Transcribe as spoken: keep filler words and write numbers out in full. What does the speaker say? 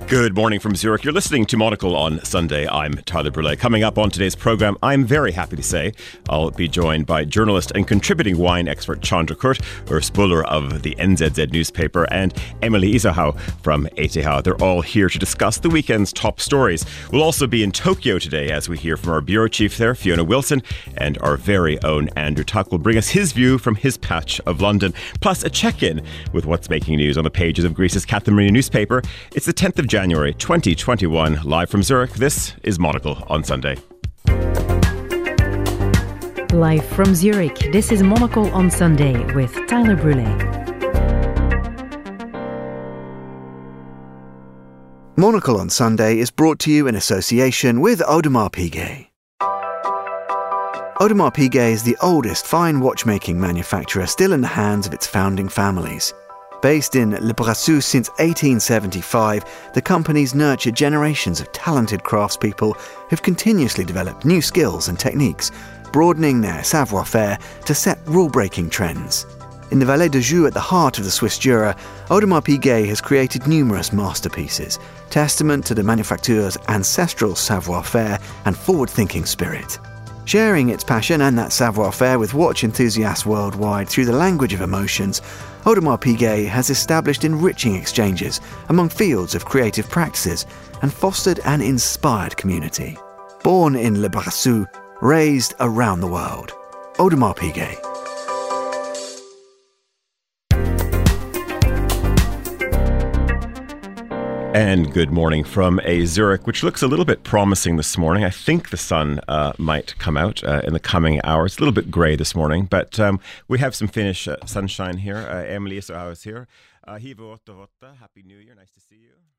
Good morning from Zurich. You're listening to Monocle on Sunday. I'm Tyler Brule. Coming up on today's program, I'm very happy to say I'll be joined by journalist and contributing wine expert Chandra Kurt, Urs Buller of the N Z Z newspaper, and Emily Isahau from E T H. They're all here to discuss the weekend's top stories. We'll also be in Tokyo today as we hear from our bureau chief there, Fiona Wilson, and our very own Andrew Tuck will bring us his view from his patch of London, plus a check-in with what's making news on the pages of Greece's Katharina newspaper. It's the tenth of January twenty twenty-one, live from Zurich. This is Monocle on Sunday. Live from Zurich, this is Monocle on Sunday with Tyler Brule. Monocle on Sunday is brought to you in association with Audemars Piguet. Audemars Piguet is the oldest fine watchmaking manufacturer still in the hands of its founding families. Based in Le Brassus since eighteen seventy-five, the company's nurtured generations of talented craftspeople who've continuously developed new skills and techniques, broadening their savoir-faire to set rule-breaking trends. In the Vallée de Joux at the heart of the Swiss Jura, Audemars Piguet has created numerous masterpieces, testament to the manufactureur's ancestral savoir-faire and forward-thinking spirit. Sharing its passion and that savoir-faire with watch enthusiasts worldwide through the language of emotions, Audemars Piguet has established enriching exchanges among fields of creative practices and fostered an inspired community. Born in Le Brassus, raised around the world. Audemars Piguet. And good morning from a Zurich, which looks a little bit promising this morning. I think the sun uh, might come out uh, in the coming hours. It's a little bit grey this morning, but um, we have some Finnish uh, sunshine here. Uh, Emily Isahau is here. Uh, Hiva Otta Votta. Happy New Year. Nice to see you.